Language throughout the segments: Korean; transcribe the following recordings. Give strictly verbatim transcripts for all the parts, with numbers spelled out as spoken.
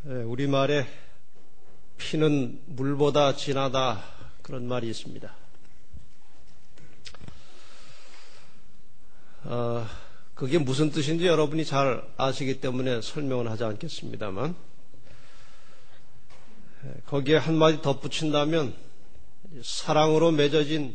우리말에 피는 물보다 진하다 그런 말이 있습니다. 어, 그게 무슨 뜻인지 여러분이 잘 아시기 때문에 설명을 하지 않겠습니다만, 거기에 한마디 덧붙인다면 사랑으로 맺어진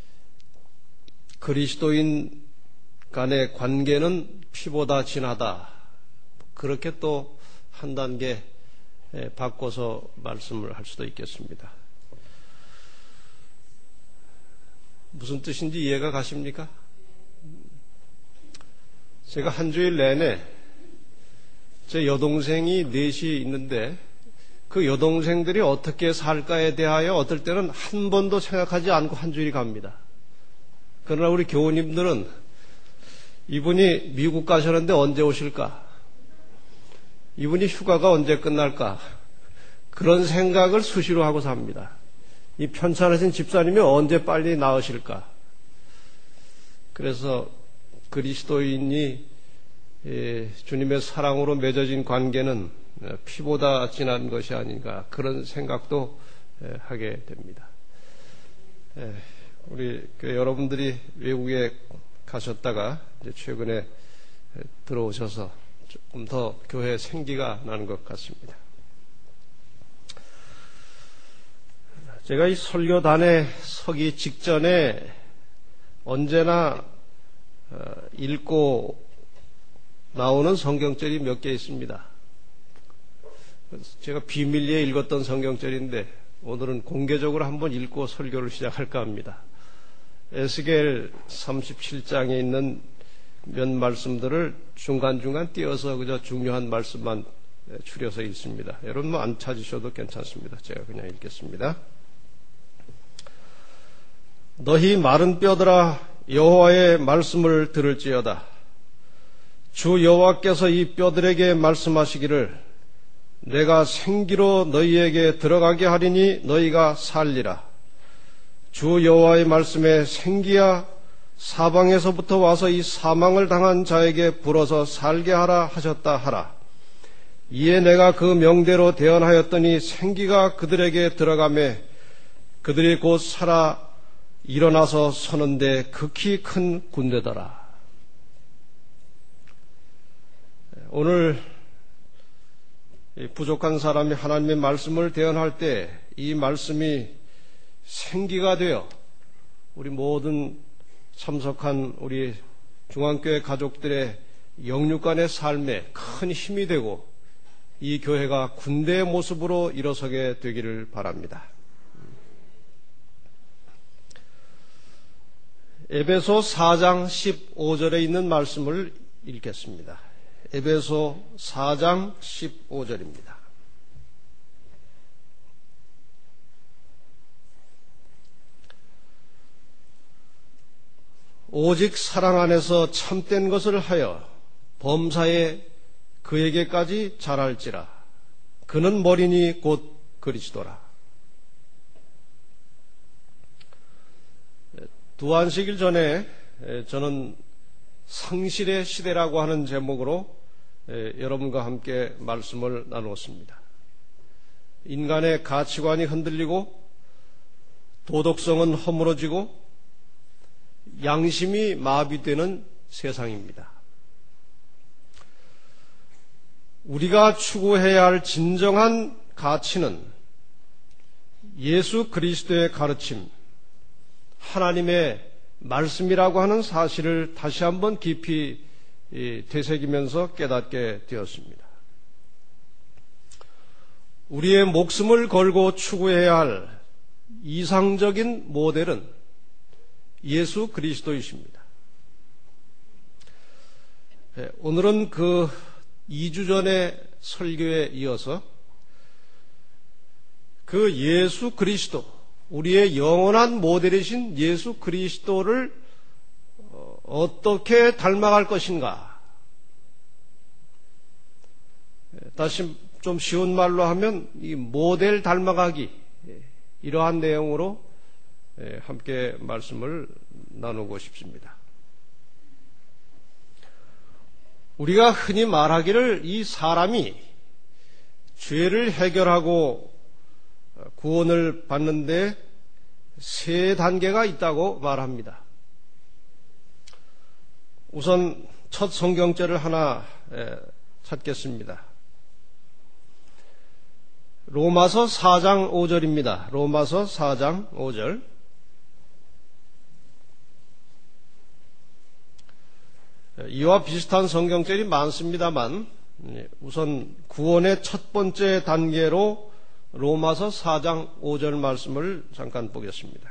그리스도인 간의 관계는 피보다 진하다, 그렇게 또 한 단계 바꿔서 말씀을 할 수도 있겠습니다. 무슨 뜻인지 이해가 가십니까? 제가 한 주일 내내 제 여동생이 넷이 있는데 그 여동생들이 어떻게 살까에 대하여 어떨 때는 한 번도 생각하지 않고 한 주일이 갑니다. 그러나 우리 교우님들은 이분이 미국 가셨는데 언제 오실까? 이분이 휴가가 언제 끝날까? 그런 생각을 수시로 하고 삽니다. 이 편찮으신 집사님이 언제 빨리 나으실까? 그래서 그리스도인이 주님의 사랑으로 맺어진 관계는 피보다 진한 것이 아닌가, 그런 생각도 하게 됩니다. 우리 여러분들이 외국에 가셨다가 이제 최근에 들어오셔서 조금 더 교회에 생기가 나는 것 같습니다. 제가 이 설교단에 서기 직전에 언제나 읽고 나오는 성경절이 몇 개 있습니다. 제가 비밀리에 읽었던 성경절인데 오늘은 공개적으로 한번 읽고 설교를 시작할까 합니다. 에스겔 삼십칠 장에 있는 몇 말씀들을 중간중간 띄어서 그저 중요한 말씀만 추려서 읽습니다. 여러분 뭐 안 찾으셔도 괜찮습니다. 제가 그냥 읽겠습니다. 너희 마른 뼈들아, 여호와의 말씀을 들을지어다. 주 여호와께서 이 뼈들에게 말씀하시기를 내가 생기로 너희에게 들어가게 하리니 너희가 살리라. 주 여호와의 말씀에 생기야 사방에서부터 와서 이 사망을 당한 자에게 불어서 살게 하라 하셨다 하라. 이에 내가 그 명대로 대언하였더니 생기가 그들에게 들어가매 그들이 곧 살아 일어나서 서는데 극히 큰 군대더라. 오늘 부족한 사람이 하나님의 말씀을 대언할 때 이 말씀이 생기가 되어 우리 모든 참석한 우리 중앙교회 가족들의 영육간의 삶에 큰 힘이 되고 이 교회가 군대의 모습으로 일어서게 되기를 바랍니다. 에베소 사 장 십오 절에 있는 말씀을 읽겠습니다. 에베소 사 장 십오 절입니다. 오직 사랑 안에서 참된 것을 하여 범사에 그에게까지 자랄지라. 그는 머리니 곧 그리스도라. 두 안식일 전에 저는 상실의 시대라고 하는 제목으로 여러분과 함께 말씀을 나누었습니다. 인간의 가치관이 흔들리고 도덕성은 허물어지고 양심이 마비되는 세상입니다. 우리가 추구해야 할 진정한 가치는 예수 그리스도의 가르침, 하나님의 말씀이라고 하는 사실을 다시 한번 깊이 되새기면서 깨닫게 되었습니다. 우리의 목숨을 걸고 추구해야 할 이상적인 모델은 예수 그리스도이십니다. 오늘은 그 이 주 전의 설교에 이어서 그 예수 그리스도, 우리의 영원한 모델이신 예수 그리스도를 어떻게 닮아갈 것인가, 다시 좀 쉬운 말로 하면 이 모델 닮아가기, 이러한 내용으로 함께 말씀을 나누고 싶습니다. 우리가 흔히 말하기를 이 사람이 죄를 해결하고 구원을 받는데 세 단계가 있다고 말합니다. 우선 첫 성경절을 하나 찾겠습니다. 로마서 사 장 오 절입니다. 로마서 사 장 오 절. 이와 비슷한 성경절이 많습니다만 우선 구원의 첫 번째 단계로 로마서 사 장 오 절 말씀을 잠깐 보겠습니다.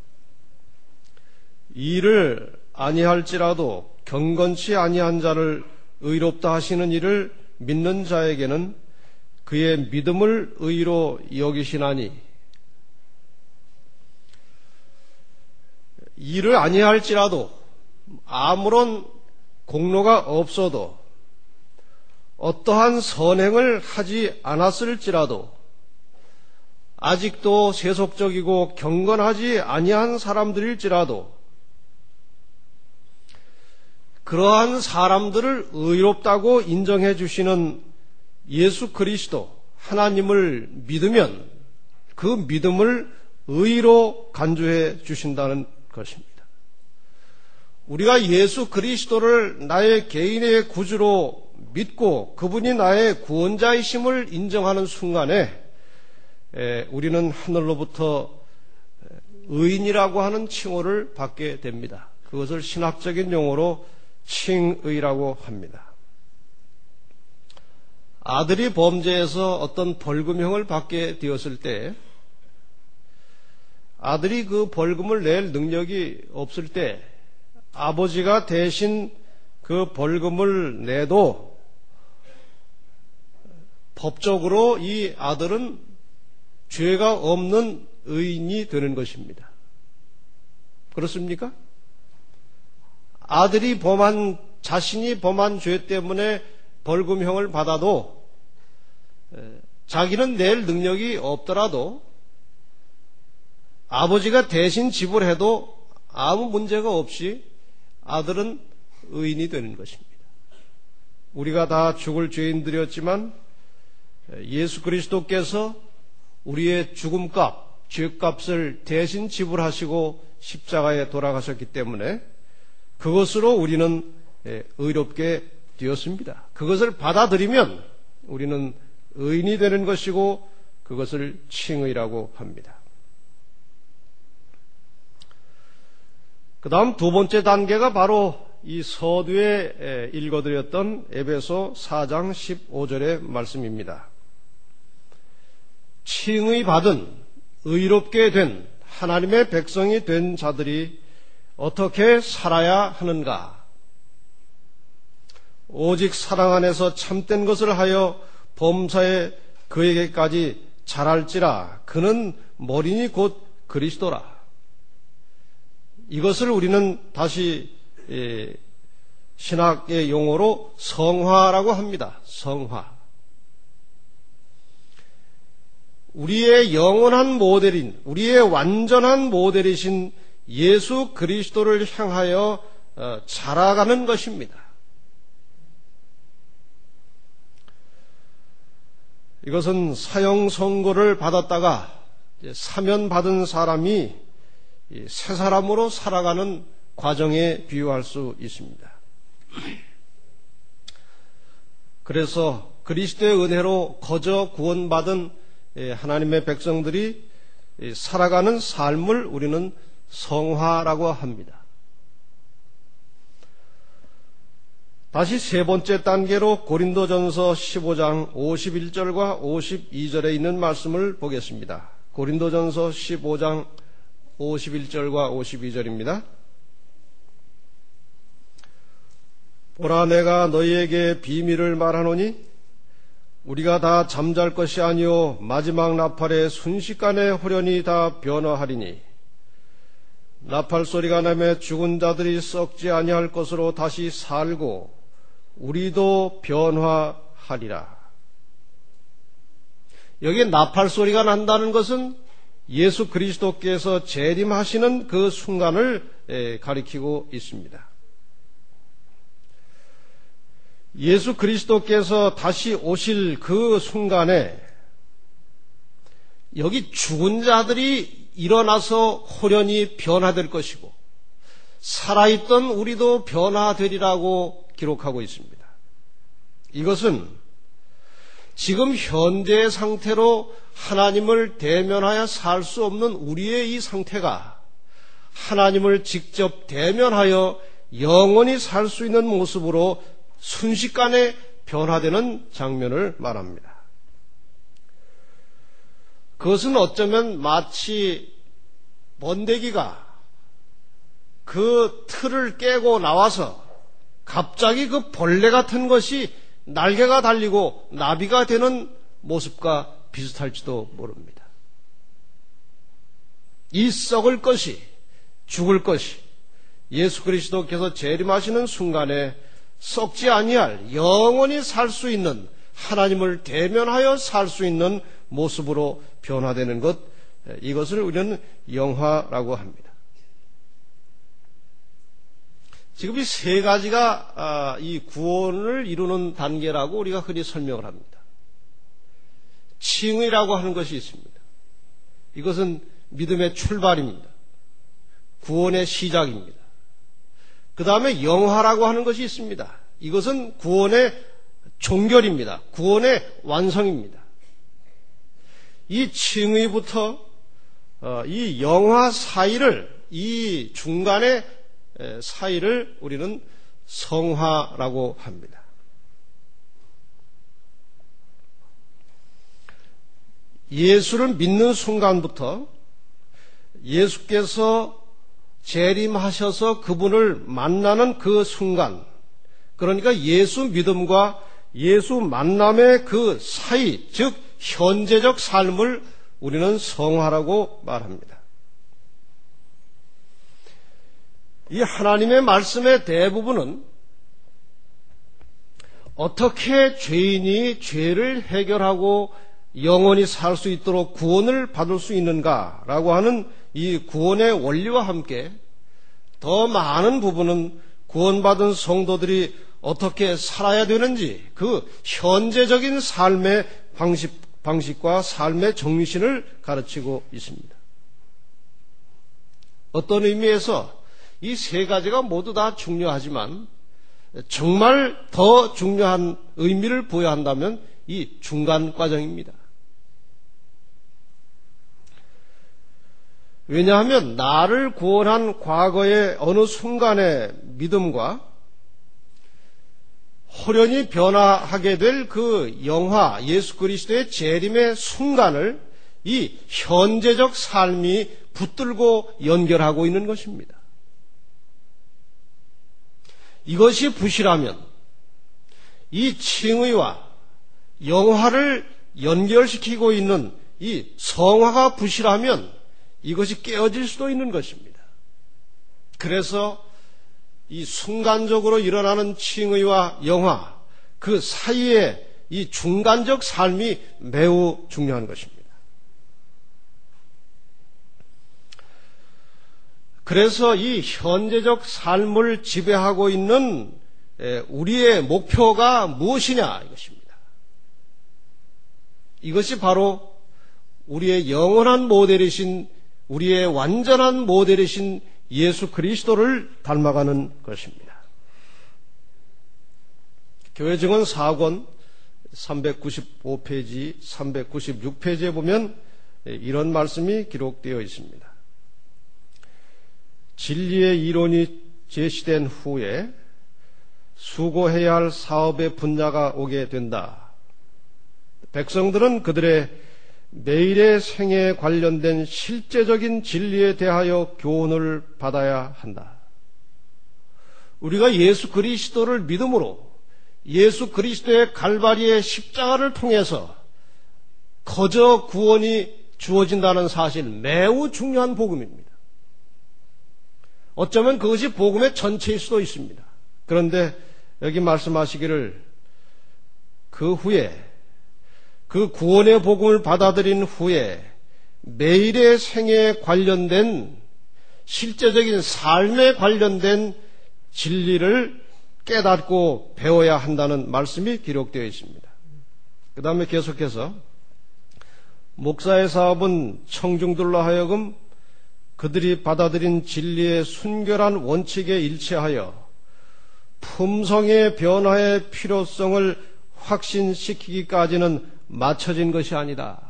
이를 아니할지라도 경건치 아니한 자를 의롭다 하시는 이를 믿는 자에게는 그의 믿음을 의로 여기시나니, 이를 아니할지라도 아무런 공로가 없어도 어떠한 선행을 하지 않았을지라도 아직도 세속적이고 경건하지 아니한 사람들일지라도 그러한 사람들을 의롭다고 인정해 주시는 예수 그리스도 하나님을 믿으면 그 믿음을 의로 간주해 주신다는 것입니다. 우리가 예수 그리스도를 나의 개인의 구주로 믿고 그분이 나의 구원자이심을 인정하는 순간에 우리는 하늘로부터 의인이라고 하는 칭호를 받게 됩니다. 그것을 신학적인 용어로 칭의라고 합니다. 아들이 범죄해서 어떤 벌금형을 받게 되었을 때 아들이 그 벌금을 낼 능력이 없을 때 아버지가 대신 그 벌금을 내도 법적으로 이 아들은 죄가 없는 의인이 되는 것입니다. 그렇습니까? 아들이 범한, 자신이 범한 죄 때문에 벌금형을 받아도 자기는 낼 능력이 없더라도 아버지가 대신 지불해도 아무 문제가 없이 아들은 의인이 되는 것입니다. 우리가 다 죽을 죄인들이었지만 예수 그리스도께서 우리의 죽음값, 죄값을 대신 지불하시고 십자가에 돌아가셨기 때문에 그것으로 우리는 의롭게 되었습니다. 그것을 받아들이면 우리는 의인이 되는 것이고 그것을 칭의라고 합니다. 그 다음 두 번째 단계가 바로 이 서두에 읽어드렸던 에베소 사 장 십오 절의 말씀입니다. 칭의 받은 의롭게 된 하나님의 백성이 된 자들이 어떻게 살아야 하는가? 오직 사랑 안에서 참된 것을 하여 범사에 그에게까지 자랄지라. 그는 머리니 곧 그리스도라. 이것을 우리는 다시 신학의 용어로 성화라고 합니다. 성화. 우리의 영원한 모델인, 우리의 완전한 모델이신 예수 그리스도를 향하여 자라가는 것입니다. 이것은 사형 선고를 받았다가 사면받은 사람이 새 사람으로 살아가는 과정에 비유할 수 있습니다. 그래서 그리스도의 은혜로 거저 구원받은 하나님의 백성들이 살아가는 삶을 우리는 성화라고 합니다. 다시 세 번째 단계로 고린도전서 십오 장 오십일 절과 오십이 절에 있는 말씀을 보겠습니다. 고린도전서 십오 장 오십일 절과 오십이 절입니다. 보라, 내가 너희에게 비밀을 말하노니 우리가 다 잠잘 것이 아니요 마지막 나팔에 순식간에 호련히 다 변화하리니 나팔 소리가 나며 죽은 자들이 썩지 아니할 것으로 다시 살고 우리도 변화하리라. 여기에 나팔 소리가 난다는 것은 예수 그리스도께서 재림하시는 그 순간을 가리키고 있습니다. 예수 그리스도께서 다시 오실 그 순간에 여기 죽은 자들이 일어나서 호련히 변화될 것이고 살아있던 우리도 변화되리라고 기록하고 있습니다. 이것은 지금 현재의 상태로 하나님을 대면하여 살 수 없는 우리의 이 상태가 하나님을 직접 대면하여 영원히 살 수 있는 모습으로 순식간에 변화되는 장면을 말합니다. 그것은 어쩌면 마치 번데기가 그 틀을 깨고 나와서 갑자기 그 벌레 같은 것이 날개가 달리고 나비가 되는 모습과 비슷할지도 모릅니다. 이 썩을 것이, 죽을 것이 예수 그리스도께서 재림하시는 순간에 썩지 아니할 영원히 살 수 있는, 하나님을 대면하여 살 수 있는 모습으로 변화되는 것, 이것을 우리는 영화라고 합니다. 지금 이 세 가지가 이 구원을 이루는 단계라고 우리가 흔히 설명을 합니다. 칭의라고 하는 것이 있습니다. 이것은 믿음의 출발입니다. 구원의 시작입니다. 그 다음에 영화라고 하는 것이 있습니다. 이것은 구원의 종결입니다. 구원의 완성입니다. 이 칭의부터 이 영화 사이를, 이 중간의 사이를 우리는 성화라고 합니다. 예수를 믿는 순간부터 예수께서 재림하셔서 그분을 만나는 그 순간, 그러니까 예수 믿음과 예수 만남의 그 사이, 즉 현재적 삶을 우리는 성화라고 말합니다. 이 하나님의 말씀의 대부분은 어떻게 죄인이 죄를 해결하고 영원히 살 수 있도록 구원을 받을 수 있는가라고 하는 이 구원의 원리와 함께 더 많은 부분은 구원받은 성도들이 어떻게 살아야 되는지 그 현재적인 삶의 방식, 방식과 삶의 정신을 가르치고 있습니다. 어떤 의미에서 이 세 가지가 모두 다 중요하지만 정말 더 중요한 의미를 부여야 한다면 이 중간 과정입니다. 왜냐하면 나를 구원한 과거의 어느 순간의 믿음과 호련히 변화하게 될 그 영화, 예수 그리스도의 재림의 순간을 이 현재적 삶이 붙들고 연결하고 있는 것입니다. 이것이 부실하면 이 칭의와 영화를 연결시키고 있는 이 성화가 부실하면 이것이 깨어질 수도 있는 것입니다. 그래서 이 순간적으로 일어나는 칭의와 영화, 그 사이에 이 중간적 삶이 매우 중요한 것입니다. 그래서 이 현재적 삶을 지배하고 있는 우리의 목표가 무엇이냐 이것입니다. 이것이 바로 우리의 영원한 모델이신, 우리의 완전한 모델이신 예수 그리스도를 닮아가는 것입니다. 교회증언 사 권 삼백구십오 페이지, 삼백구십육 페이지에 보면 이런 말씀이 기록되어 있습니다. 진리의 이론이 제시된 후에 수고해야 할 사업의 분야가 오게 된다. 백성들은 그들의 매일의 생애에 관련된 실제적인 진리에 대하여 교훈을 받아야 한다. 우리가 예수 그리스도를 믿음으로 예수 그리스도의 갈바리의 십자가를 통해서 거저 구원이 주어진다는 사실, 매우 중요한 복음입니다. 어쩌면 그것이 복음의 전체일 수도 있습니다. 그런데 여기 말씀하시기를 그 후에, 그 구원의 복음을 받아들인 후에 매일의 생애에 관련된 실제적인 삶에 관련된 진리를 깨닫고 배워야 한다는 말씀이 기록되어 있습니다. 그 다음에 계속해서 목사의 사업은 청중들로 하여금 그들이 받아들인 진리의 순결한 원칙에 일치하여 품성의 변화의 필요성을 확신시키기까지는 맞춰진 것이 아니다.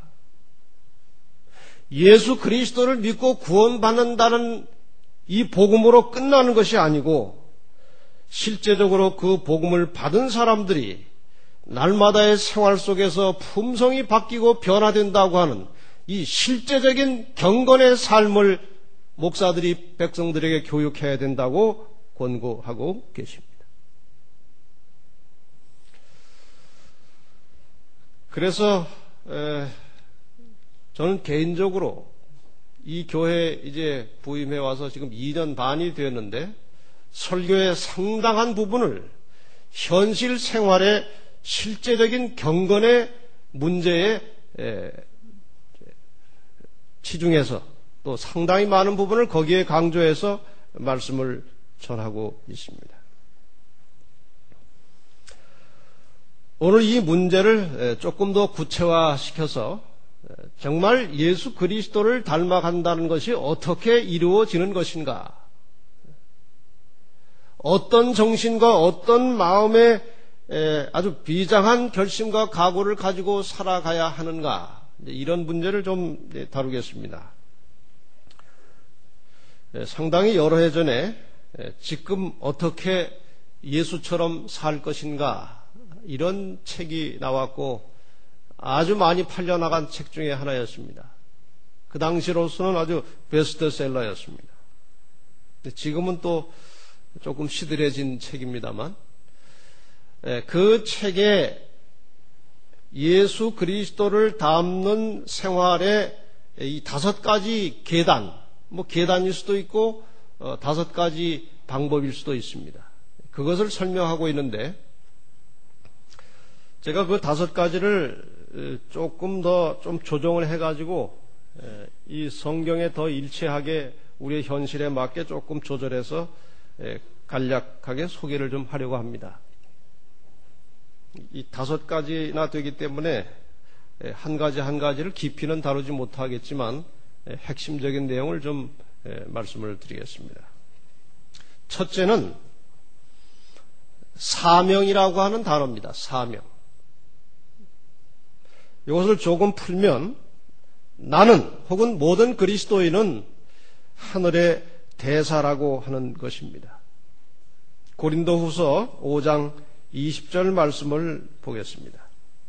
예수 그리스도를 믿고 구원받는다는 이 복음으로 끝나는 것이 아니고 실제적으로 그 복음을 받은 사람들이 날마다의 생활 속에서 품성이 바뀌고 변화된다고 하는 이 실제적인 경건의 삶을 목사들이 백성들에게 교육해야 된다고 권고하고 계십니다. 그래서 에, 저는 개인적으로 이 교회에 이제 부임해 와서 지금 이 년 반이 되었는데 설교의 상당한 부분을 현실 생활의 실제적인 경건의 문제에 에, 치중해서 또 상당히 많은 부분을 거기에 강조해서 말씀을 전하고 있습니다. 오늘 이 문제를 조금 더 구체화시켜서 정말 예수 그리스도를 닮아간다는 것이 어떻게 이루어지는 것인가? 어떤 정신과 어떤 마음의 아주 비장한 결심과 각오를 가지고 살아가야 하는가? 이런 문제를 좀 다루겠습니다. 상당히 여러 해 전에 지금 어떻게 예수처럼 살 것인가? 이런 책이 나왔고 아주 많이 팔려나간 책 중에 하나였습니다. 그 당시로서는 아주 베스트셀러였습니다. 지금은 또 조금 시들해진 책입니다만 그 책에 예수 그리스도를 닮는 생활의 이 다섯 가지 계단, 뭐 계단일 수도 있고 어, 다섯 가지 방법일 수도 있습니다. 그것을 설명하고 있는데 제가 그 다섯 가지를 조금 더 좀 조정을 해가지고 이 성경에 더 일치하게 우리의 현실에 맞게 조금 조절해서 간략하게 소개를 좀 하려고 합니다. 이 다섯 가지나 되기 때문에 한 가지 한 가지를 깊이는 다루지 못하겠지만 핵심적인 내용을 좀 말씀을 드리겠습니다. 첫째는 사명이라고 하는 단어입니다. 사명. 이것을 조금 풀면 나는 혹은 모든 그리스도인은 하늘의 대사라고 하는 것입니다. 고린도후서 오 장 이십 절 말씀을 보겠습니다.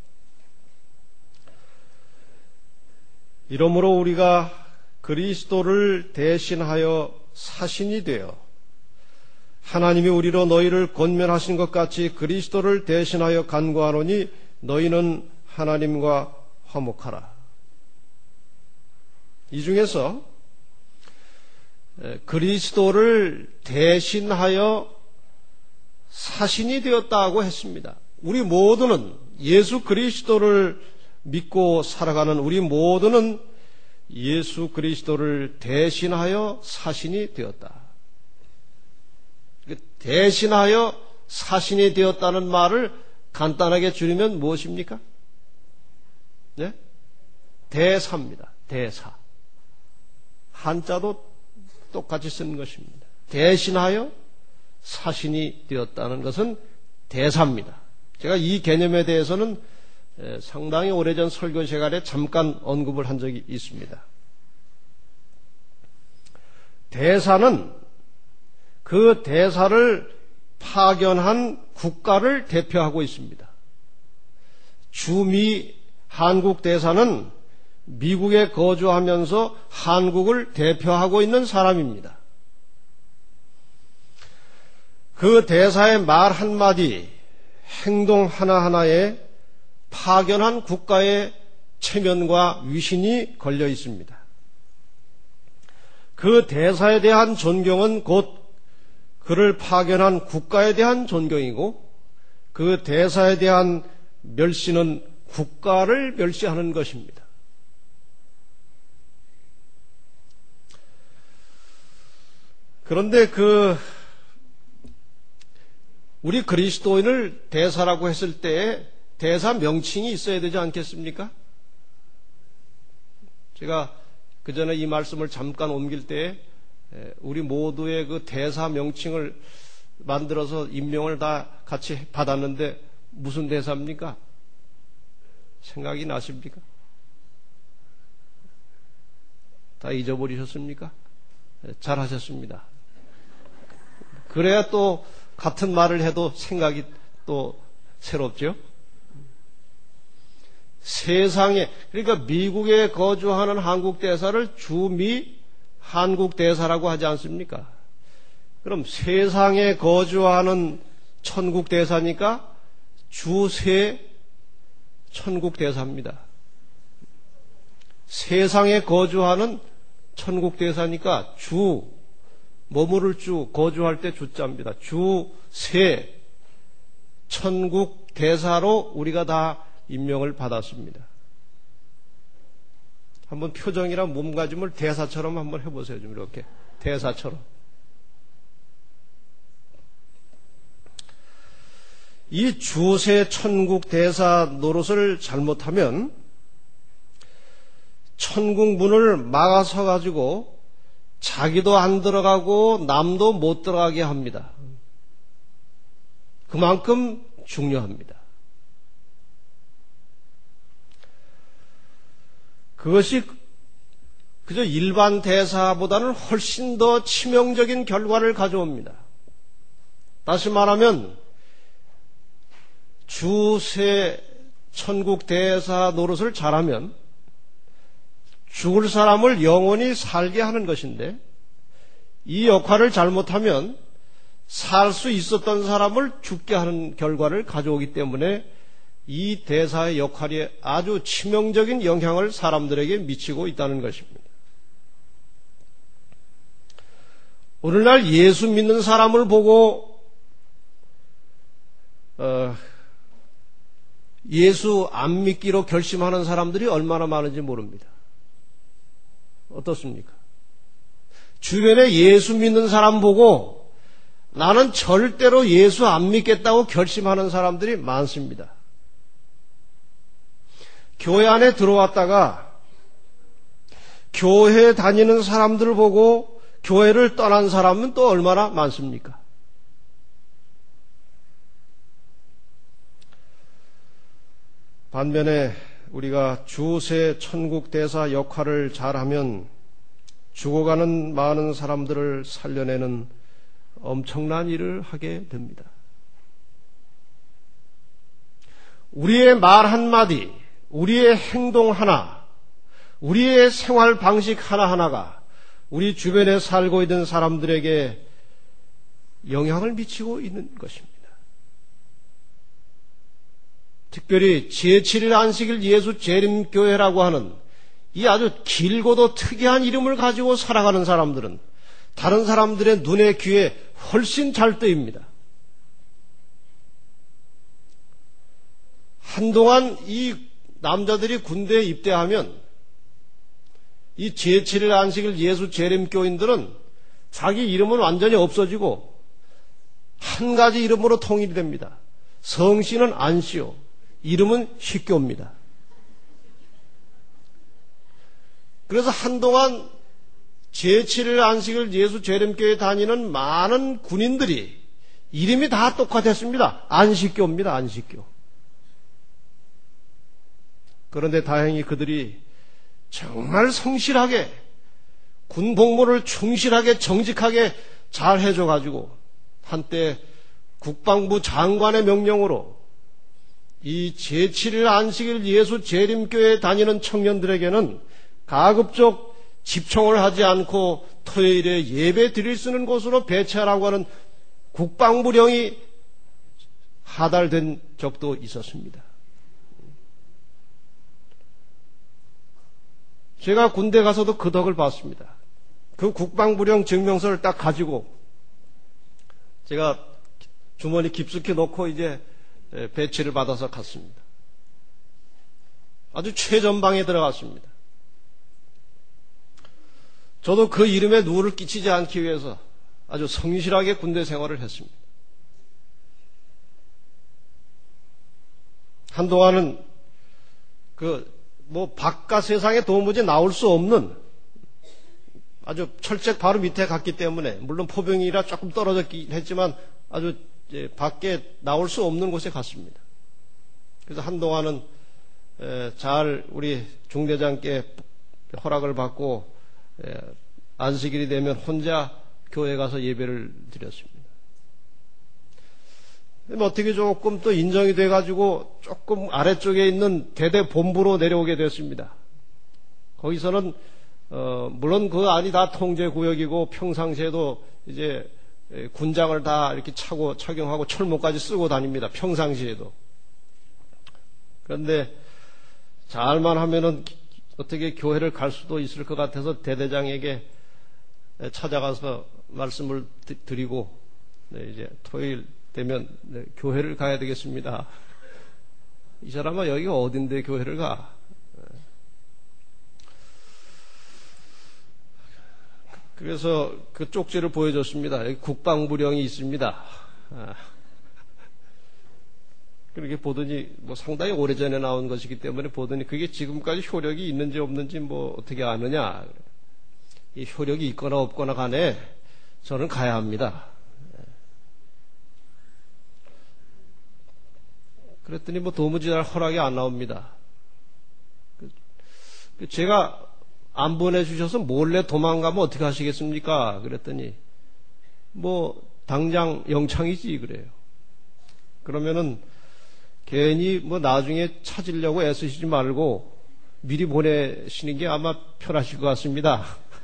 이러므로 우리가 그리스도를 대신하여 사신이 되어 하나님이 우리로 너희를 권면하신 것 같이 그리스도를 대신하여 간구하노니 너희는 하나님과 화목하라. 이 중에서 그리스도를 대신하여 사신이 되었다고 했습니다. 우리 모두는 예수 그리스도를 믿고 살아가는 우리 모두는 예수 그리스도를 대신하여 사신이 되었다. 대신하여 사신이 되었다는 말을 간단하게 줄이면 무엇입니까? 네? 대사입니다. 대사. 한자도 똑같이 쓰는 것입니다. 대신하여 사신이 되었다는 것은 대사입니다. 제가 이 개념에 대해서는 상당히 오래전 설교 시간에 잠깐 언급을 한 적이 있습니다. 대사는 그 대사를 파견한 국가를 대표하고 있습니다. 주미 한국 대사는 미국에 거주하면서 한국을 대표하고 있는 사람입니다. 그 대사의 말 한마디, 행동 하나하나에 파견한 국가의 체면과 위신이 걸려 있습니다. 그 대사에 대한 존경은 곧 그를 파견한 국가에 대한 존경이고 그 대사에 대한 멸시는 국가를 멸시하는 것입니다. 그런데 그 우리 그리스도인을 대사라고 했을 때 대사 명칭이 있어야 되지 않겠습니까? 제가 그 전에 이 말씀을 잠깐 옮길 때 우리 모두의 그 대사 명칭을 만들어서 임명을 다 같이 받았는데 무슨 대사입니까? 생각이 나십니까? 다 잊어버리셨습니까? 잘하셨습니다. 그래야 또 같은 말을 해도 생각이 또 새롭죠? 세상에, 그러니까 미국에 거주하는 한국 대사를 주미 한국 대사라고 하지 않습니까? 그럼 세상에 거주하는 천국 대사니까 주세 천국 대사입니다. 세상에 거주하는 천국 대사니까 주, 머무를 주, 거주할 때 주자입니다. 주세 천국 대사로 우리가 다 임명을 받았습니다. 한번 표정이랑 몸가짐을 대사처럼 한번 해보세요. 좀 이렇게 대사처럼. 이 주세 천국 대사 노릇을 잘못하면 천국 문을 막아서 가지고 자기도 안 들어가고 남도 못 들어가게 합니다. 그만큼 중요합니다. 그것이 그저 일반 대사보다는 훨씬 더 치명적인 결과를 가져옵니다. 다시 말하면 주세 천국 대사 노릇을 잘하면 죽을 사람을 영원히 살게 하는 것인데, 이 역할을 잘못하면 살 수 있었던 사람을 죽게 하는 결과를 가져오기 때문에 이 대사의 역할이 아주 치명적인 영향을 사람들에게 미치고 있다는 것입니다. 오늘날 예수 믿는 사람을 보고 어, 예수 안 믿기로 결심하는 사람들이 얼마나 많은지 모릅니다. 어떻습니까? 주변에 예수 믿는 사람 보고 나는 절대로 예수 안 믿겠다고 결심하는 사람들이 많습니다. 교회 안에 들어왔다가 교회 다니는 사람들을 보고 교회를 떠난 사람은 또 얼마나 많습니까? 반면에 우리가 주세 천국 대사 역할을 잘하면 죽어가는 많은 사람들을 살려내는 엄청난 일을 하게 됩니다. 우리의 말 한마디, 우리의 행동 하나, 우리의 생활 방식 하나하나가 우리 주변에 살고 있는 사람들에게 영향을 미치고 있는 것입니다. 특별히 제칠 일 안식일 예수 재림교회라고 하는 이 아주 길고도 특이한 이름을 가지고 살아가는 사람들은 다른 사람들의 눈에 귀에 훨씬 잘 뜨입니다. 한동안 이 남자들이 군대에 입대하면 이 제칠 일 안식일 예수 재림교인들은 자기 이름은 완전히 없어지고 한 가지 이름으로 통일이 됩니다. 성씨는 안씨요, 이름은 식교입니다. 그래서 한동안 제칠 일 안식일 예수 재림교회 다니는 많은 군인들이 이름이 다 똑같았습니다. 안식교입니다. 안식교. 그런데 다행히 그들이 정말 성실하게 군 복무를 충실하게 정직하게 잘 해줘가지고 한때 국방부 장관의 명령으로 이 제칠 일 안식일 예수 재림교회에 다니는 청년들에게는 가급적 집총을 하지 않고 토요일에 예배 드릴 수 있는 곳으로 배치하라고 하는 국방부령이 하달된 적도 있었습니다. 제가 군대 가서도 그 덕을 봤습니다. 그 국방부령 증명서를 딱 가지고 제가 주머니 깊숙이 넣고 이제 배치를 받아서 갔습니다. 아주 최전방에 들어갔습니다. 저도 그 이름에 누를 끼치지 않기 위해서 아주 성실하게 군대 생활을 했습니다. 한동안은 그 뭐 바깥 세상에 도무지 나올 수 없는 아주 철책 바로 밑에 갔기 때문에 물론 포병이라 조금 떨어졌긴 했지만 아주 이제 밖에 나올 수 없는 곳에 갔습니다. 그래서 한동안은 잘 우리 중대장께 허락을 받고 안식일이 되면 혼자 교회 가서 예배를 드렸습니다. 어떻게 조금 또 인정이 돼가지고 조금 아래쪽에 있는 대대 본부로 내려오게 됐습니다. 거기서는 어 물론 그 안이 다 통제구역이고 평상시에도 이제 군장을 다 이렇게 차고 착용하고 철모까지 쓰고 다닙니다. 평상시에도. 그런데 잘만 하면은 어떻게 교회를 갈 수도 있을 것 같아서 대대장에게 찾아가서 말씀을 드리고 네, 이제 토요일 되면 네, 교회를 가야 되겠습니다. 이 사람아 여기가 어딘데 교회를 가? 그래서 그 쪽지를 보여줬습니다. 여기 국방부령이 있습니다. 아. 그렇게 보더니 뭐 상당히 오래전에 나온 것이기 때문에 보더니 그게 지금까지 효력이 있는지 없는지 뭐 어떻게 아느냐. 이 효력이 있거나 없거나 간에 저는 가야 합니다. 그랬더니 뭐 도무지 잘 허락이 안 나옵니다. 제가 안 보내주셔서 몰래 도망가면 어떻게 하시겠습니까? 그랬더니 뭐 당장 영창이지 그래요. 그러면은 괜히 뭐 나중에 찾으려고 애쓰시지 말고 미리 보내시는 게 아마 편하실 것 같습니다.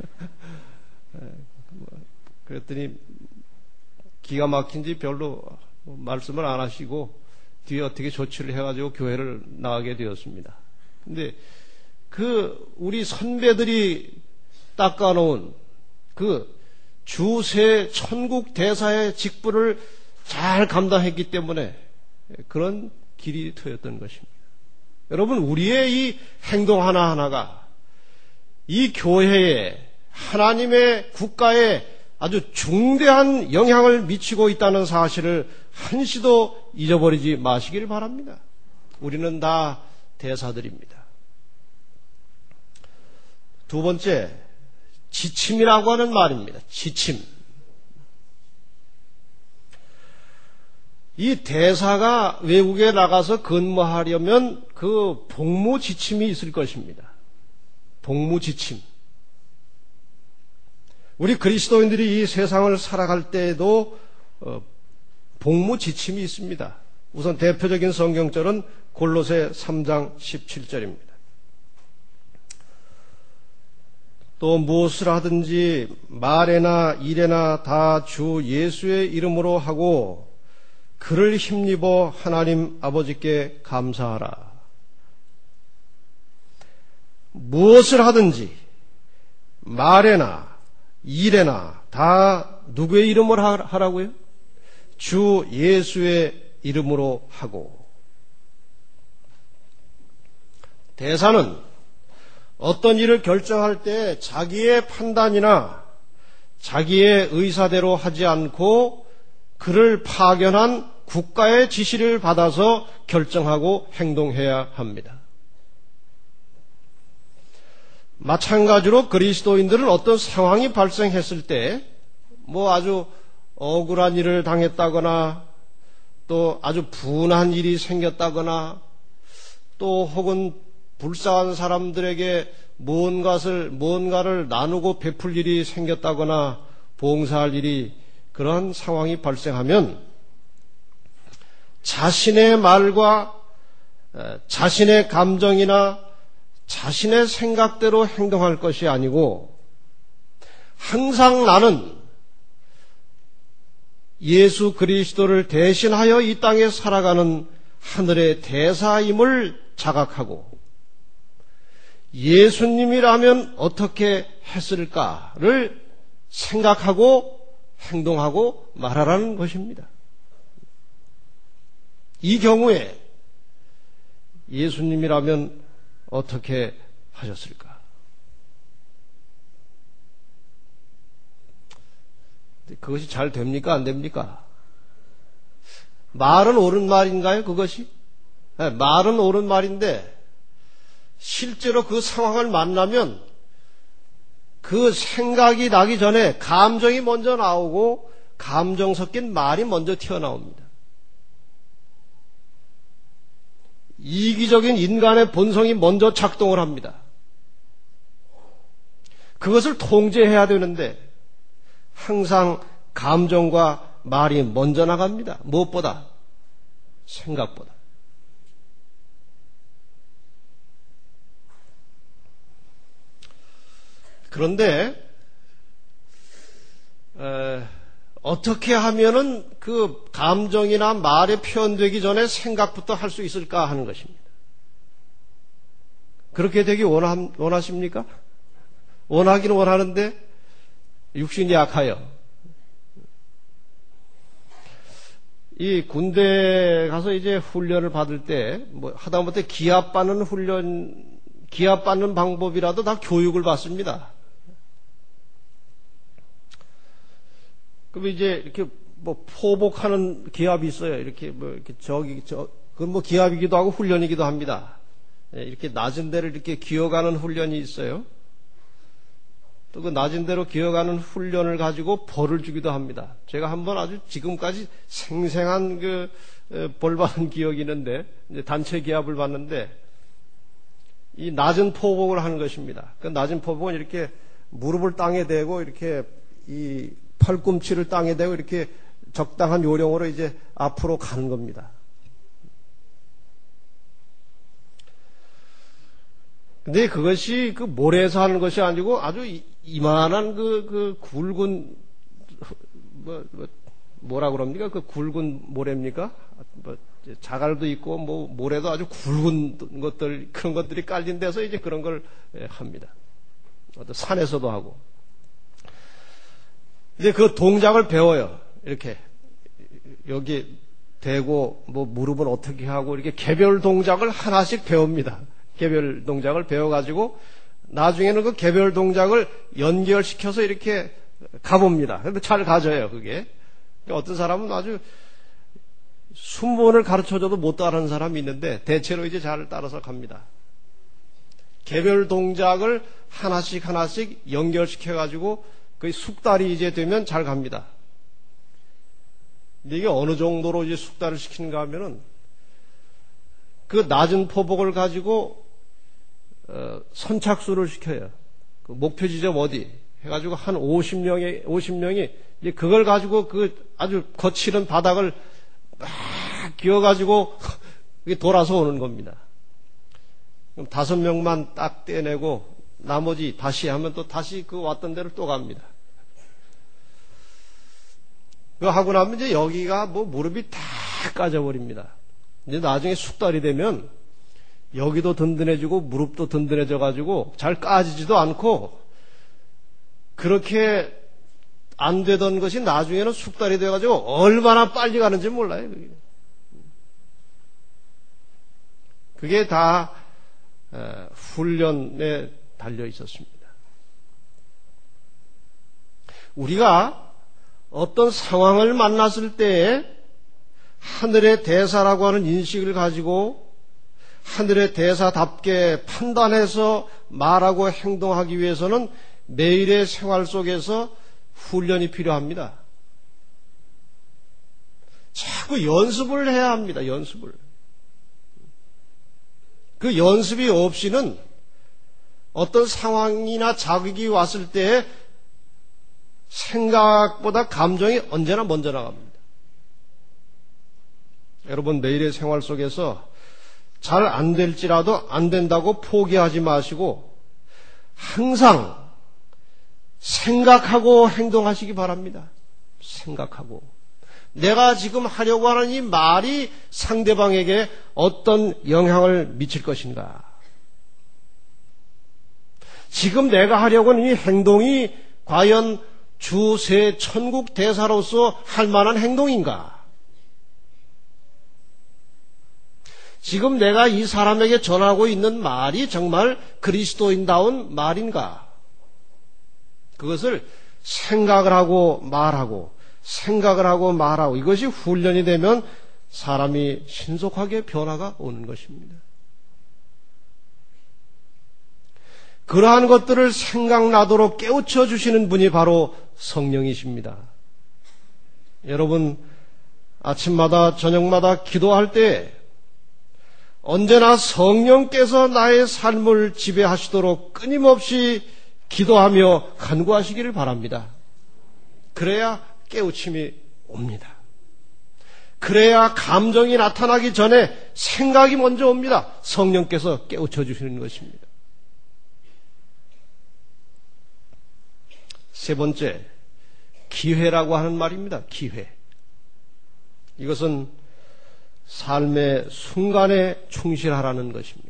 그랬더니 기가 막힌지 별로 말씀을 안 하시고 뒤에 어떻게 조치를 해가지고 교회를 나가게 되었습니다. 근데 그 우리 선배들이 닦아놓은 그 주세 천국 대사의 직분을 잘 감당했기 때문에 그런 길이 트였던 것입니다. 여러분, 우리의 이 행동 하나하나가 이 교회에 하나님의 국가에 아주 중대한 영향을 미치고 있다는 사실을 한시도 잊어버리지 마시길 바랍니다. 우리는 다 대사들입니다. 두 번째, 지침이라고 하는 말입니다. 지침. 이 대사가 외국에 나가서 근무하려면 그 복무 지침이 있을 것입니다. 복무 지침. 우리 그리스도인들이 이 세상을 살아갈 때에도 복무 지침이 있습니다. 우선 대표적인 성경절은 골로새 삼 장 십칠 절입니다. 또 무엇을 하든지 말에나 일에나 다 주 예수의 이름으로 하고 그를 힘입어 하나님 아버지께 감사하라. 무엇을 하든지 말에나 일에나 다 누구의 이름으로 하라고요? 주 예수의 이름으로 하고. 대사는 어떤 일을 결정할 때 자기의 판단이나 자기의 의사대로 하지 않고 그를 파견한 국가의 지시를 받아서 결정하고 행동해야 합니다. 마찬가지로 그리스도인들은 어떤 상황이 발생했을 때 뭐 아주 억울한 일을 당했다거나 또 아주 분한 일이 생겼다거나 또 혹은 불쌍한 사람들에게 무언가를, 무언가를 나누고 베풀 일이 생겼다거나 봉사할 일이 그런 상황이 발생하면 자신의 말과 자신의 감정이나 자신의 생각대로 행동할 것이 아니고 항상 나는 예수 그리스도를 대신하여 이 땅에 살아가는 하늘의 대사임을 자각하고 예수님이라면 어떻게 했을까를 생각하고 행동하고 말하라는 것입니다. 이 경우에 예수님이라면 어떻게 하셨을까? 그것이 잘 됩니까? 안 됩니까? 말은 옳은 말인가요? 그것이? 네, 말은 옳은 말인데 실제로 그 상황을 만나면 그 생각이 나기 전에 감정이 먼저 나오고 감정 섞인 말이 먼저 튀어나옵니다. 이기적인 인간의 본성이 먼저 작동을 합니다. 그것을 통제해야 되는데 항상 감정과 말이 먼저 나갑니다. 무엇보다? 생각보다. 그런데 에, 어떻게 하면은 그 감정이나 말에 표현되기 전에 생각부터 할 수 있을까 하는 것입니다. 그렇게 되기 원하, 원하십니까? 원하기는 원하는데 육신이 약하여. 이 군대 가서 이제 훈련을 받을 때 뭐 하다못해 기합받는 훈련, 기합받는 방법이라도 다 교육을 받습니다. 그럼 이제 이렇게 뭐 포복하는 기합이 있어요. 이렇게 뭐 이렇게 저기 저 그건 뭐 기합이기도 하고 훈련이기도 합니다. 이렇게 낮은 데를 이렇게 기어가는 훈련이 있어요. 또 그 낮은 데로 기어가는 훈련을 가지고 벌을 주기도 합니다. 제가 한번 아주 지금까지 생생한 그 벌 받은 기억이 있는데 이제 단체 기합을 받는데 이 낮은 포복을 하는 것입니다. 그 낮은 포복은 이렇게 무릎을 땅에 대고 이렇게 이 팔꿈치를 땅에 대고 이렇게 적당한 요령으로 이제 앞으로 가는 겁니다. 근데 그것이 그 모래에서 하는 것이 아니고 아주 이만한 그, 그 굵은, 뭐, 뭐, 뭐라 그럽니까? 그 굵은 모래입니까? 뭐, 자갈도 있고, 뭐, 모래도 아주 굵은 것들, 그런 것들이 깔린 데서 이제 그런 걸 합니다. 어떤 산에서도 하고. 이제 그 동작을 배워요. 이렇게. 여기 대고, 뭐, 무릎은 어떻게 하고, 이렇게 개별 동작을 하나씩 배웁니다. 개별 동작을 배워가지고, 나중에는 그 개별 동작을 연결시켜서 이렇게 가봅니다. 근데 잘 가져요, 그게. 어떤 사람은 아주 순번을 가르쳐줘도 못 따라하는 사람이 있는데, 대체로 이제 잘 따라서 갑니다. 개별 동작을 하나씩 하나씩 연결시켜가지고, 그 숙달이 이제 되면 잘 갑니다. 근데 이게 어느 정도로 이제 숙달을 시키는가 하면은, 그 낮은 포복을 가지고 어, 선착순을 시켜요. 그 목표 지점 어디 해가지고 한 오십 명이 오십 명이 이제 그걸 가지고 그 아주 거칠은 바닥을 막 기어가지고 돌아서 오는 겁니다. 그럼 다섯 명만 딱 떼내고 나머지 다시 하면 또 다시 그 왔던 데를 또 갑니다. 그거 하고 나면 이제 여기가 뭐 무릎이 다 까져버립니다. 이제 나중에 숙달이 되면 여기도 든든해지고 무릎도 든든해져가지고 잘 까지지도 않고 그렇게 안 되던 것이 나중에는 숙달이 돼가지고 얼마나 빨리 가는지 몰라요. 그게, 그게 다 훈련에 달려 있었습니다. 우리가 어떤 상황을 만났을 때 하늘의 대사라고 하는 인식을 가지고 하늘의 대사답게 판단해서 말하고 행동하기 위해서는 매일의 생활 속에서 훈련이 필요합니다. 자꾸 연습을 해야 합니다. 연습을. 그 연습이 없이는 어떤 상황이나 자극이 왔을 때 생각보다 감정이 언제나 먼저 나갑니다. 여러분 매일의 생활 속에서 잘 안 될지라도 안 된다고 포기하지 마시고 항상 생각하고 행동하시기 바랍니다. 생각하고 내가 지금 하려고 하는 이 말이 상대방에게 어떤 영향을 미칠 것인가? 지금 내가 하려고 하는 이 행동이 과연 주세 천국 대사로서 할 만한 행동인가? 지금 내가 이 사람에게 전하고 있는 말이 정말 그리스도인다운 말인가? 그것을 생각을 하고 말하고 생각을 하고 말하고 이것이 훈련이 되면 사람이 신속하게 변화가 오는 것입니다. 그러한 것들을 생각나도록 깨우쳐 주시는 분이 바로 성령이십니다. 여러분, 아침마다 저녁마다 기도할 때 언제나 성령께서 나의 삶을 지배하시도록 끊임없이 기도하며 간구하시기를 바랍니다. 그래야 깨우침이 옵니다. 그래야 감정이 나타나기 전에 생각이 먼저 옵니다. 성령께서 깨우쳐 주시는 것입니다. 세 번째, 기회라고 하는 말입니다. 기회. 이것은 삶의 순간에 충실하라는 것입니다.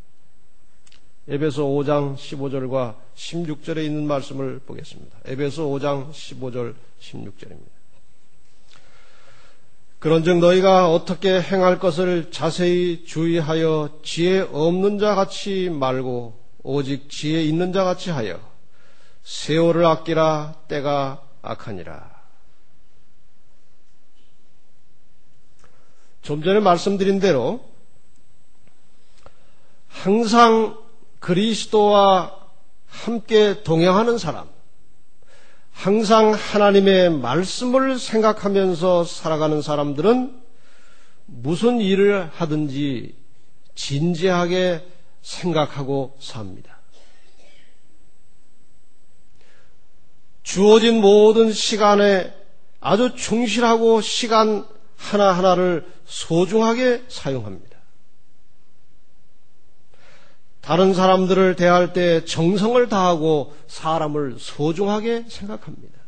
에베소 오 장 십오 절과 십육 절에 있는 말씀을 보겠습니다. 에베소 오 장 십오 절 십육 절입니다. 그런즉 너희가 어떻게 행할 것을 자세히 주의하여 지혜 없는 자 같이 말고 오직 지혜 있는 자 같이 하여 세월을 아끼라. 때가 악하니라. 좀 전에 말씀드린 대로 항상 그리스도와 함께 동행하는 사람, 항상 하나님의 말씀을 생각하면서 살아가는 사람들은 무슨 일을 하든지 진지하게 생각하고 삽니다. 주어진 모든 시간에 아주 충실하고 시간 하나하나를 소중하게 사용합니다. 다른 사람들을 대할 때 정성을 다하고 사람을 소중하게 생각합니다.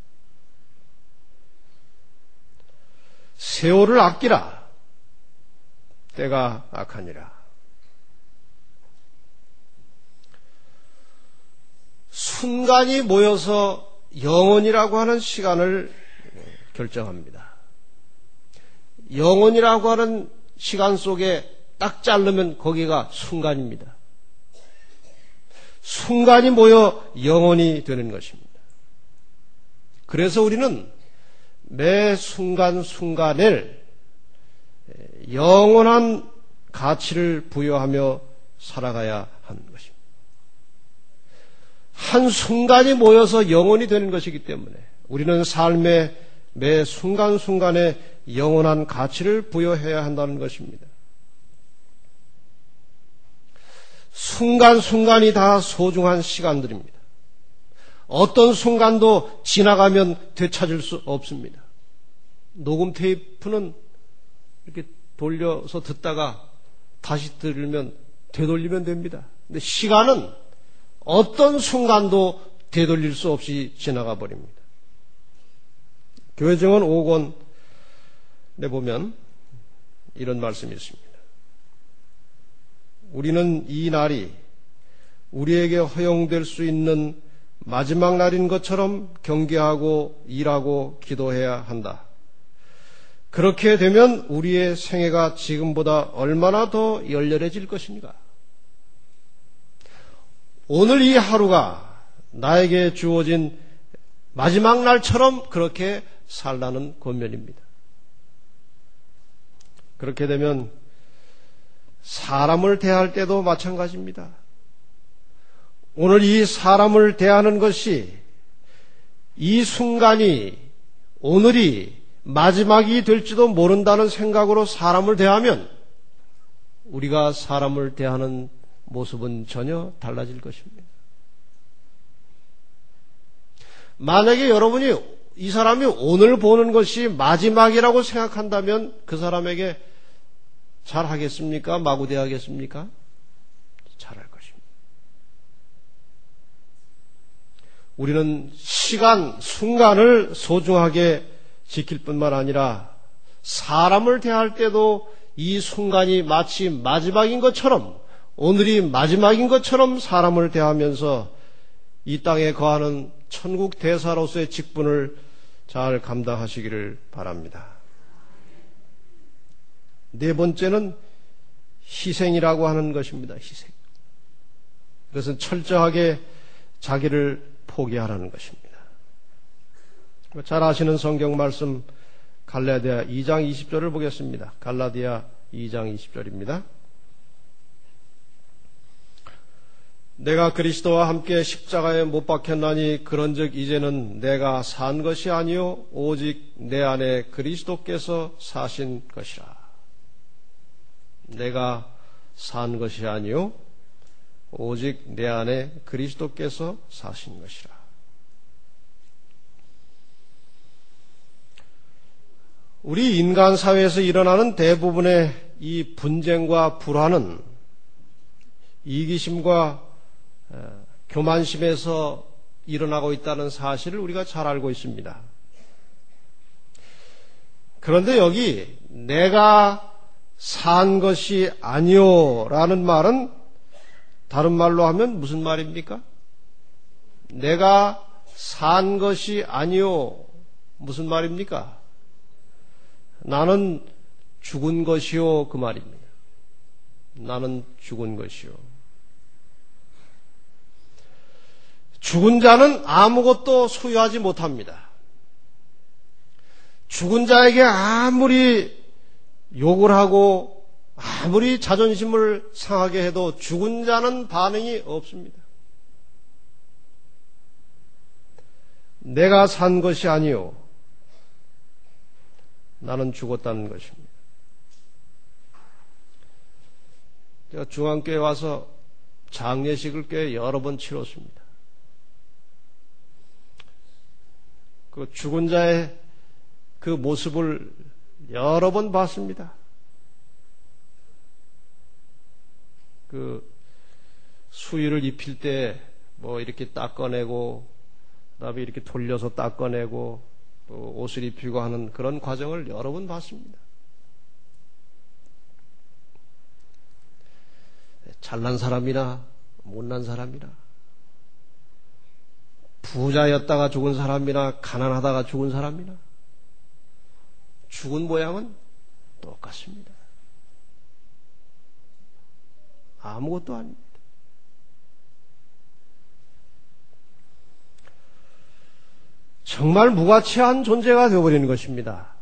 세월을 아끼라. 때가 악하니라. 순간이 모여서 영혼이라고 하는 시간을 결정합니다. 영혼이라고 하는 시간 속에 딱 자르면 거기가 순간입니다. 순간이 모여 영혼이 되는 것입니다. 그래서 우리는 매 순간순간을 영원한 가치를 부여하며 살아가야 하는 것입니다. 한 순간이 모여서 영혼이 되는 것이기 때문에 우리는 삶의 매 순간순간에 영원한 가치를 부여해야 한다는 것입니다. 순간순간이 다 소중한 시간들입니다. 어떤 순간도 지나가면 되찾을 수 없습니다. 녹음 테이프는 이렇게 돌려서 듣다가 다시 들으면 되돌리면 됩니다. 근데 시간은 어떤 순간도 되돌릴 수 없이 지나가 버립니다. 교회 정원 오 권에 보면 이런 말씀이 있습니다. 우리는 이 날이 우리에게 허용될 수 있는 마지막 날인 것처럼 경계하고 일하고 기도해야 한다. 그렇게 되면 우리의 생애가 지금보다 얼마나 더 열렬해질 것인가. 오늘 이 하루가 나에게 주어진 마지막 날처럼 그렇게 살라는 권면입니다. 그렇게 되면 사람을 대할 때도 마찬가지입니다. 오늘 이 사람을 대하는 것이 이 순간이 오늘이 마지막이 될지도 모른다는 생각으로 사람을 대하면 우리가 사람을 대하는 모습은 전혀 달라질 것입니다. 만약에 여러분이 이 사람이 오늘 보는 것이 마지막이라고 생각한다면 그 사람에게 잘 하겠습니까? 마구 대하겠습니까? 잘할 것입니다. 우리는 시간, 순간을 소중하게 지킬 뿐만 아니라 사람을 대할 때도 이 순간이 마치 마지막인 것처럼, 오늘이 마지막인 것처럼 사람을 대하면서 이 땅에 거하는 천국 대사로서의 직분을 잘 감당하시기를 바랍니다. 네 번째는 희생이라고 하는 것입니다. 희생. 그것은 철저하게 자기를 포기하라는 것입니다. 잘 아시는 성경 말씀 갈라디아 이 장 이십 절을 보겠습니다. 갈라디아 이 장 이십 절입니다. 내가 그리스도와 함께 십자가에 못 박혔나니 그런즉 이제는 내가 산 것이 아니요 오직 내 안에 그리스도께서 사신 것이라. 내가 산 것이 아니요 오직 내 안에 그리스도께서 사신 것이라. 우리 인간 사회에서 일어나는 대부분의 이 분쟁과 불화는 이기심과 교만심에서 일어나고 있다는 사실을 우리가 잘 알고 있습니다. 그런데 여기 내가 산 것이 아니요 라는 말은 다른 말로 하면 무슨 말입니까? 내가 산 것이 아니요 무슨 말입니까? 나는 죽은 것이요 그 말입니다. 나는 죽은 것이요. 죽은 자는 아무것도 소유하지 못합니다. 죽은 자에게 아무리 욕을 하고 아무리 자존심을 상하게 해도 죽은 자는 반응이 없습니다. 내가 산 것이 아니요 나는 죽었다는 것입니다. 제가 중앙교회 와서 장례식을 꽤 여러 번 치렀습니다. 그 죽은 자의 그 모습을 여러 번 봤습니다. 그 수의를 입힐 때 뭐 이렇게 닦아내고 그다음에 이렇게 돌려서 닦아내고 또 옷을 입히고 하는 그런 과정을 여러 번 봤습니다. 잘난 사람이나 못난 사람이나 부자였다가 죽은 사람이나 가난하다가 죽은 사람이나 죽은 모양은 똑같습니다. 아무것도 아닙니다. 정말 무가치한 존재가 되어버리는 것입니다.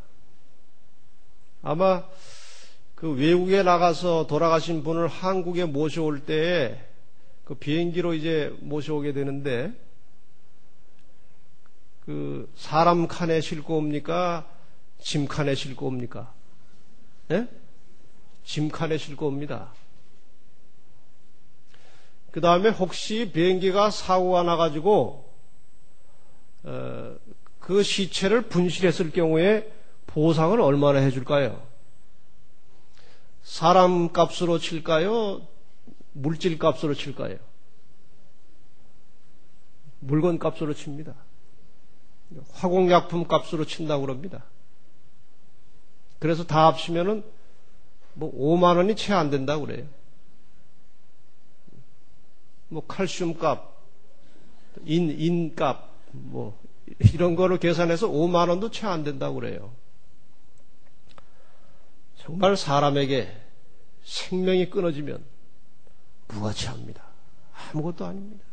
아마 그 외국에 나가서 돌아가신 분을 한국에 모셔올 때에 그 비행기로 이제 모셔오게 되는데 그 사람 칸에 싣고 옵니까? 짐 칸에 싣고 옵니까? 예? 짐 칸에 싣고 옵니다. 그 다음에 혹시 비행기가 사고가 나가지고 어, 그 시체를 분실했을 경우에 보상을 얼마나 해줄까요? 사람 값으로 칠까요? 물질 값으로 칠까요? 물건 값으로 칩니다. 화공약품 값으로 친다고 그럽니다. 그래서 다 합치면은 뭐 오만 원이 채 안 된다고 그래요. 뭐 칼슘 값, 인, 인 값, 뭐 이런 거를 계산해서 오만 원도 채 안 된다고 그래요. 정말 사람에게 생명이 끊어지면 무가치합니다. 아무것도 아닙니다.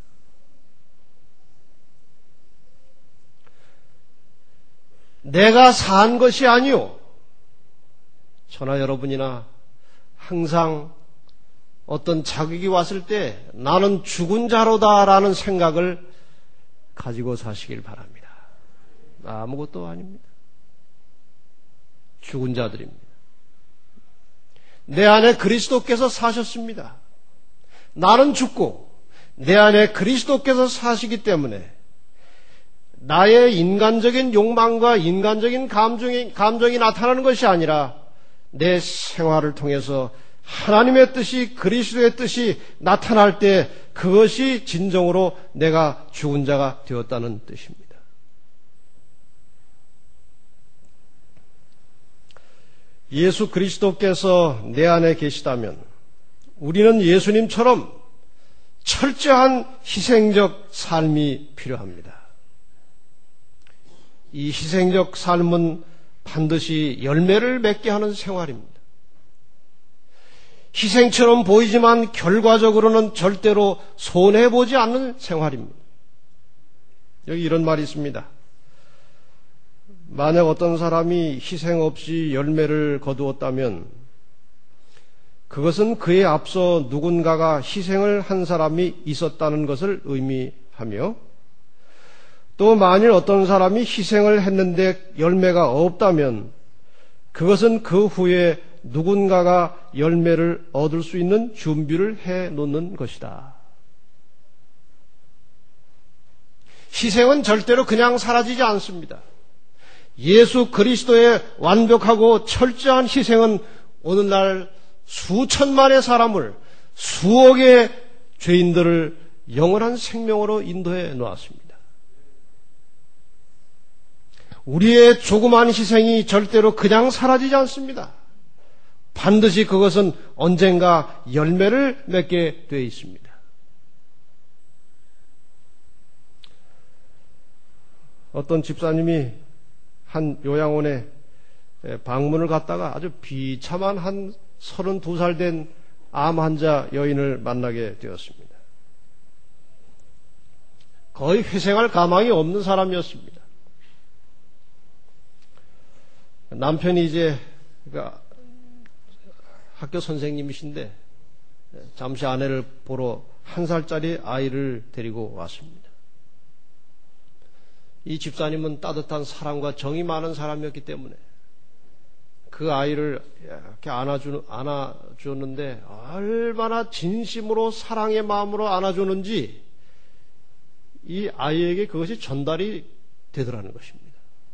내가 산 것이 아니요. 저나 여러분이나 항상 어떤 자극이 왔을 때 나는 죽은 자로다라는 생각을 가지고 사시길 바랍니다. 아무것도 아닙니다. 죽은 자들입니다. 내 안에 그리스도께서 사셨습니다. 나는 죽고 내 안에 그리스도께서 사시기 때문에 나의 인간적인 욕망과 인간적인 감정이, 감정이 나타나는 것이 아니라 내 생활을 통해서 하나님의 뜻이 그리스도의 뜻이 나타날 때 그것이 진정으로 내가 죽은 자가 되었다는 뜻입니다. 예수 그리스도께서 내 안에 계시다면 우리는 예수님처럼 철저한 희생적 삶이 필요합니다. 이 희생적 삶은 반드시 열매를 맺게 하는 생활입니다. 희생처럼 보이지만 결과적으로는 절대로 손해보지 않는 생활입니다. 여기 이런 말이 있습니다. 만약 어떤 사람이 희생 없이 열매를 거두었다면 그것은 그에 앞서 누군가가 희생을 한 사람이 있었다는 것을 의미하며, 또 만일 어떤 사람이 희생을 했는데 열매가 없다면 그것은 그 후에 누군가가 열매를 얻을 수 있는 준비를 해 놓는 것이다. 희생은 절대로 그냥 사라지지 않습니다. 예수 그리스도의 완벽하고 철저한 희생은 오늘날 수천만의 사람을, 수억의 죄인들을 영원한 생명으로 인도해 놓았습니다. 우리의 조그만 희생이 절대로 그냥 사라지지 않습니다. 반드시 그것은 언젠가 열매를 맺게 되어 있습니다. 어떤 집사님이 한 요양원에 방문을 갔다가 아주 비참한 한 서른두 살 된 암 환자 여인을 만나게 되었습니다. 거의 회생할 가망이 없는 사람이었습니다. 남편이 이제 그러니까 학교 선생님이신데 잠시 아내를 보러 한 살짜리 아이를 데리고 왔습니다. 이 집사님은 따뜻한 사랑과 정이 많은 사람이었기 때문에 그 아이를 이렇게 안아주, 안아주었는데 얼마나 진심으로 사랑의 마음으로 안아주는지 이 아이에게 그것이 전달이 되더라는 것입니다.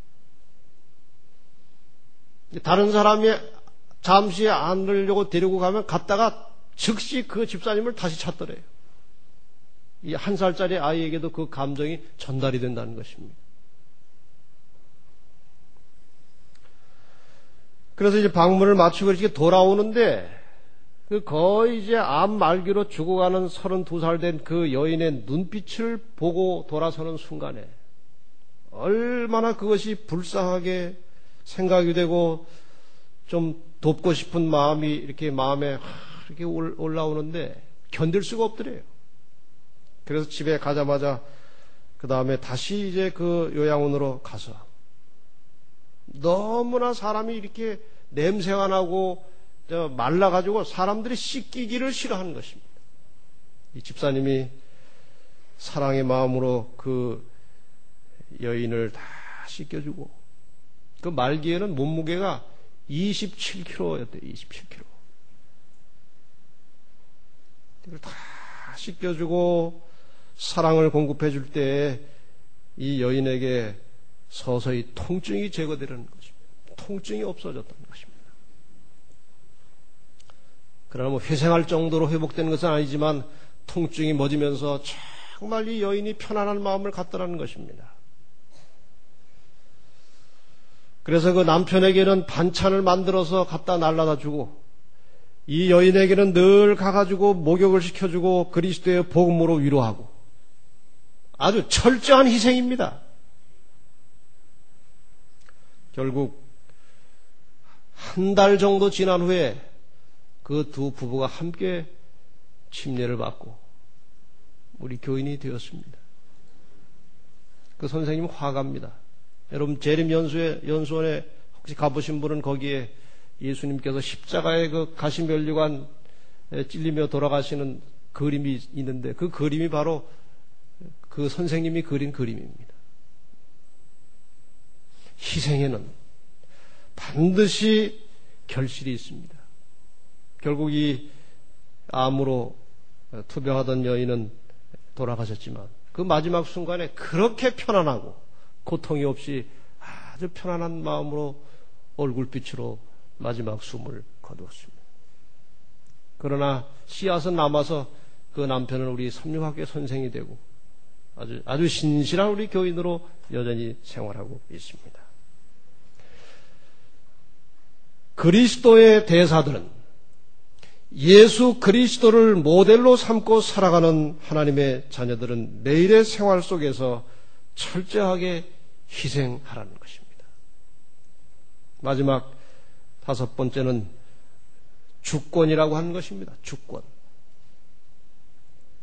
다른 사람이 잠시 안으려고 데리고 가면 갔다가 즉시 그 집사님을 다시 찾더래요. 이 한 살짜리 아이에게도 그 감정이 전달이 된다는 것입니다. 그래서 이제 방문을 마치고 이렇게 돌아오는데 그 거의 이제 암 말기로 죽어가는 서른두 살 된 그 여인의 눈빛을 보고 돌아서는 순간에 얼마나 그것이 불쌍하게 생각이 되고 좀 돕고 싶은 마음이 이렇게 마음에 이렇게 올라오는데 견딜 수가 없더래요. 그래서 집에 가자마자 그 다음에 다시 이제 그 요양원으로 가서 너무나 사람이 이렇게 냄새가 나고 말라가지고 사람들이 씻기기를 싫어하는 것입니다. 이 집사님이 사랑의 마음으로 그 여인을 다 씻겨주고 그 말기에는 몸무게가 이십칠 킬로그램였대요. 이십칠 킬로그램. 이걸 다 씻겨주고 사랑을 공급해 줄 때 이 여인에게 서서히 통증이 제거되는 것입니다. 통증이 없어졌다는 것입니다. 그러나 뭐 회생할 정도로 회복되는 것은 아니지만 통증이 멎으면서 정말 이 여인이 편안한 마음을 갖더라는 것입니다. 그래서 그 남편에게는 반찬을 만들어서 갖다 날라다 주고 이 여인에게는 늘 가가지고 목욕을 시켜주고 그리스도의 복음으로 위로하고 아주 철저한 희생입니다. 결국 한 달 정도 지난 후에 그 두 부부가 함께 침례를 받고 우리 교인이 되었습니다. 그 선생님 화갑니다. 여러분 재림 연수회, 연수원에 혹시 가보신 분은 거기에 예수님께서 십자가의 그 가시면류관 찔리며 돌아가시는 그림이 있는데 그 그림이 바로 그 선생님이 그린 그림입니다. 희생에는 반드시 결실이 있습니다. 결국 이 암으로 투병하던 여인은 돌아가셨지만 그 마지막 순간에 그렇게 편안하고 고통이 없이 아주 편안한 마음으로 얼굴빛으로 마지막 숨을 거두었습니다. 그러나 씨앗은 남아서 그 남편은 우리 삼육학교 선생이 되고 아주, 아주 신실한 우리 교인으로 여전히 생활하고 있습니다. 그리스도의 대사들은 예수 그리스도를 모델로 삼고 살아가는 하나님의 자녀들은 매일의 생활 속에서 철저하게 희생하라는 것입니다. 마지막 다섯 번째는 주권이라고 하는 것입니다. 주권.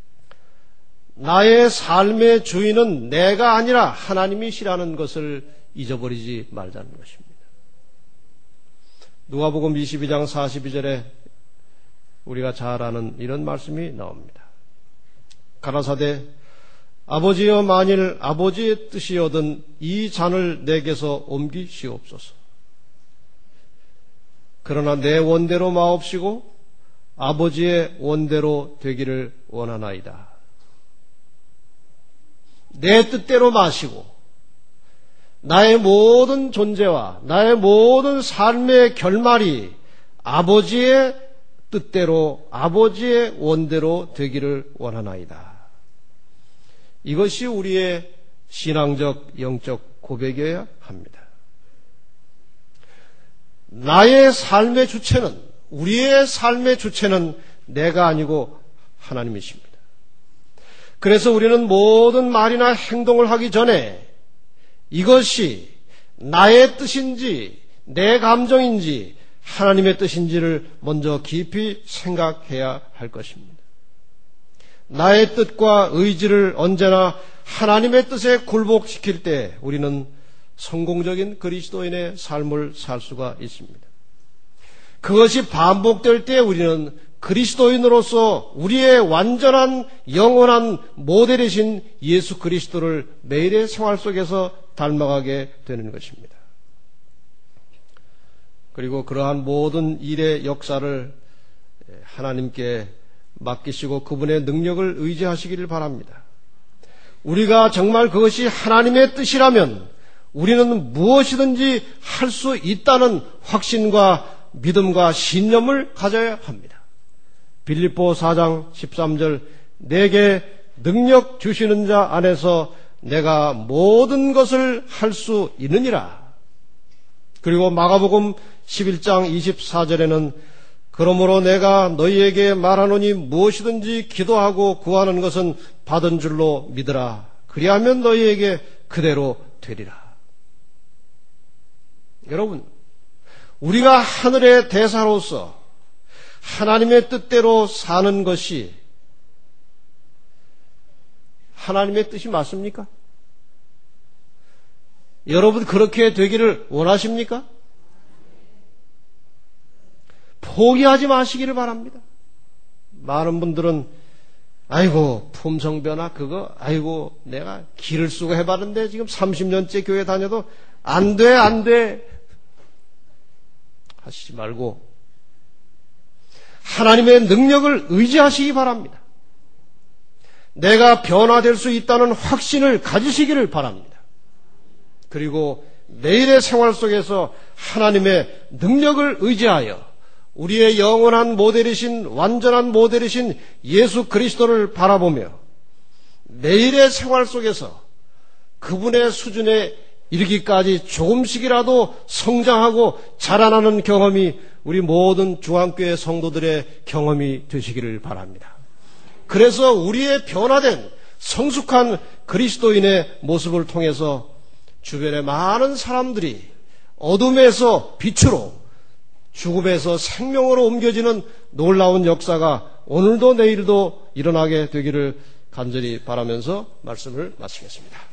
나의 삶의 주인은 내가 아니라 하나님이시라는 것을 잊어버리지 말자는 것입니다. 누가복음 이십이 장 사십이 절에 우리가 잘 아는 이런 말씀이 나옵니다. 가라사대 아버지여 만일 아버지의 뜻이여든 이 잔을 내게서 옮기시옵소서. 그러나 내 원대로 마옵시고 아버지의 원대로 되기를 원하나이다. 내 뜻대로 마시고 나의 모든 존재와 나의 모든 삶의 결말이 아버지의 뜻대로 아버지의 원대로 되기를 원하나이다. 이것이 우리의 신앙적 영적 고백이어야 합니다. 나의 삶의 주체는 우리의 삶의 주체는 내가 아니고 하나님이십니다. 그래서 우리는 모든 말이나 행동을 하기 전에 이것이 나의 뜻인지 내 감정인지 하나님의 뜻인지를 먼저 깊이 생각해야 할 것입니다. 나의 뜻과 의지를 언제나 하나님의 뜻에 굴복시킬 때 우리는 성공적인 그리스도인의 삶을 살 수가 있습니다. 그것이 반복될 때 우리는 그리스도인으로서 우리의 완전한 영원한 모델이신 예수 그리스도를 매일의 생활 속에서 닮아가게 되는 것입니다. 그리고 그러한 모든 일의 역사를 하나님께 맡기시고 그분의 능력을 의지하시기를 바랍니다. 우리가 정말 그것이 하나님의 뜻이라면 우리는 무엇이든지 할 수 있다는 확신과 믿음과 신념을 가져야 합니다. 빌립보 사 장 십삼 절 내게 능력 주시는 자 안에서 내가 모든 것을 할 수 있느니라. 그리고 마가복음 십일 장 이십사 절에는 그러므로 내가 너희에게 말하노니 무엇이든지 기도하고 구하는 것은 받은 줄로 믿으라. 그리하면 너희에게 그대로 되리라. 여러분, 우리가 하늘의 대사로서 하나님의 뜻대로 사는 것이 하나님의 뜻이 맞습니까? 여러분 그렇게 되기를 원하십니까? 포기하지 마시기를 바랍니다. 많은 분들은 아이고 품성변화 그거 아이고 내가 기를 쓰고 해봤는데 지금 삼십 년째 교회 다녀도 안 돼 안 돼 하시지 말고 하나님의 능력을 의지하시기 바랍니다. 내가 변화될 수 있다는 확신을 가지시기를 바랍니다. 그리고 매일의 생활 속에서 하나님의 능력을 의지하여 우리의 영원한 모델이신 완전한 모델이신 예수 그리스도를 바라보며 매일의 생활 속에서 그분의 수준에 이르기까지 조금씩이라도 성장하고 자라나는 경험이 우리 모든 중앙교회 성도들의 경험이 되시기를 바랍니다. 그래서 우리의 변화된 성숙한 그리스도인의 모습을 통해서 주변의 많은 사람들이 어둠에서 빛으로 죽음에서 생명으로 옮겨지는 놀라운 역사가 오늘도 내일도 일어나게 되기를 간절히 바라면서 말씀을 마치겠습니다.